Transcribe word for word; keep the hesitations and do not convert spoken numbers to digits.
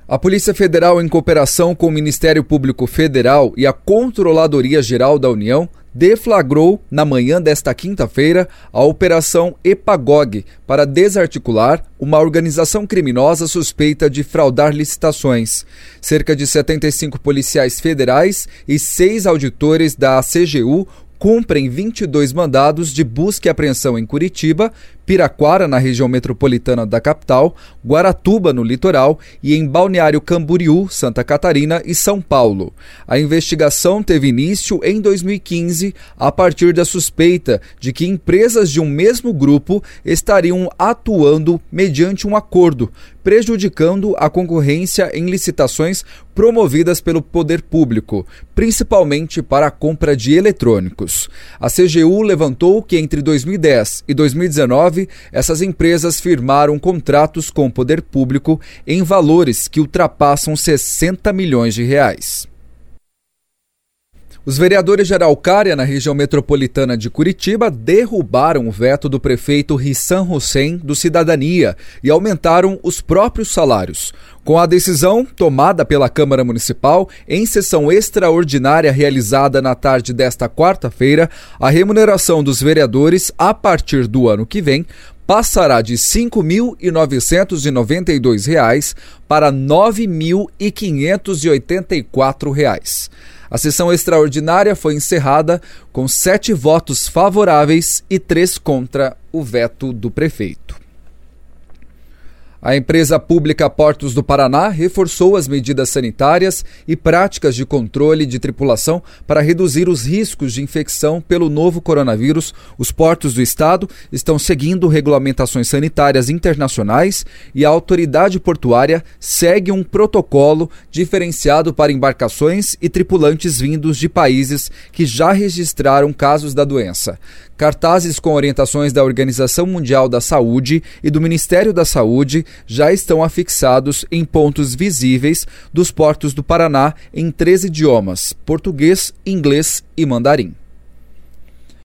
A Polícia Federal, em cooperação com o Ministério Público Federal e a Controladoria Geral da União, deflagrou, na manhã desta quinta-feira, a Operação EPAGOG para desarticular uma organização criminosa suspeita de fraudar licitações. Cerca de setenta e cinco policiais federais e seis auditores da C G U cumprem vinte e dois mandados de busca e apreensão em Curitiba, Piraquara, na região metropolitana da capital, Guaratuba, no litoral, e em Balneário Camboriú, Santa Catarina e São Paulo. A investigação teve início em dois mil e quinze, a partir da suspeita de que empresas de um mesmo grupo estariam atuando mediante um acordo, prejudicando a concorrência em licitações promovidas pelo poder público, principalmente para a compra de eletrônicos. A C G U levantou que entre dois mil e dez e dois mil e dezenove, essas empresas firmaram contratos com o poder público em valores que ultrapassam sessenta milhões de reais. Os vereadores de Araucária, na região metropolitana de Curitiba, derrubaram o veto do prefeito Rissam Hussein do Cidadania e aumentaram os próprios salários. Com a decisão tomada pela Câmara Municipal, em sessão extraordinária realizada na tarde desta quarta-feira, a remuneração dos vereadores, a partir do ano que vem, passará de cinco mil novecentos e noventa e dois reais para nove mil quinhentos e oitenta e quatro reais. A sessão extraordinária foi encerrada com sete votos favoráveis e três contra o veto do prefeito. A empresa pública Portos do Paraná reforçou as medidas sanitárias e práticas de controle de tripulação para reduzir os riscos de infecção pelo novo coronavírus. Os portos do estado estão seguindo regulamentações sanitárias internacionais e a autoridade portuária segue um protocolo diferenciado para embarcações e tripulantes vindos de países que já registraram casos da doença. Cartazes com orientações da Organização Mundial da Saúde e do Ministério da Saúde já estão afixados em pontos visíveis dos portos do Paraná em três idiomas: português, inglês e mandarim.